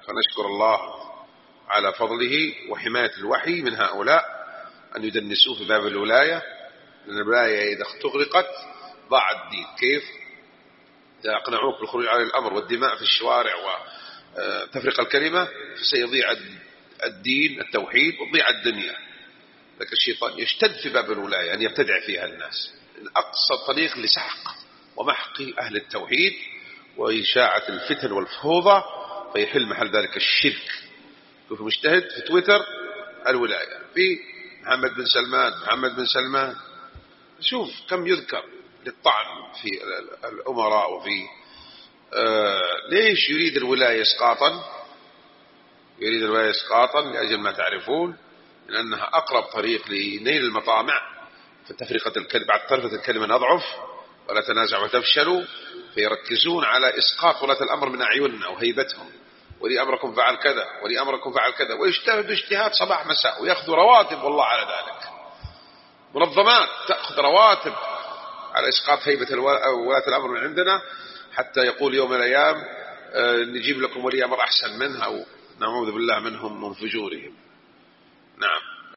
فنشكر الله على فضله وحماية الوحي من هؤلاء أن يدنسوه في باب الولاية، لأن الولاية إذا استغرقت ضاع الدين. كيف؟ إذا أقنعوك بالخروج على الأمر والدماء في الشوارع وتفرق الكلمة فسيضيع الدين التوحيد وتضيع الدنيا. لكن الشيطان يشتد في باب الولاية أن يبتدع فيها الناس، أقصى طريق لسحق ومحق أهل التوحيد وإشاعة الفتن والفوضى، فيحل محل ذلك الشرك. شوف مجتهد في تويتر الولاية في محمد بن سلمان، شوف كم يذكر للطعن في الأمراء وفي ليش يريد الولاية إسقاطا؟ يريد الولاية إسقاطا لأجل ما تعرفون لأنها أقرب طريق لنيل المطامع. فتفرقة الكلمة بعد طرفة الكلمة نضعف ولا تنازع وتفشلوا، فيركزون على إسقاط ولاة الأمر من أعيننا وهيبتهم. ولي أمركم فعل كذا، ولي أمركم فعل كذا، ويجتهدوا اجتهاد صباح مساء ويأخذوا رواتب والله على ذلك. منظمات تأخذ رواتب على إسقاط هيبة ولاة الأمر من عندنا، حتى يقول يوم من الأيام نجيب لكم ولي أمر أحسن منها، ونعوذ بالله منهم من فجورهم. نعم.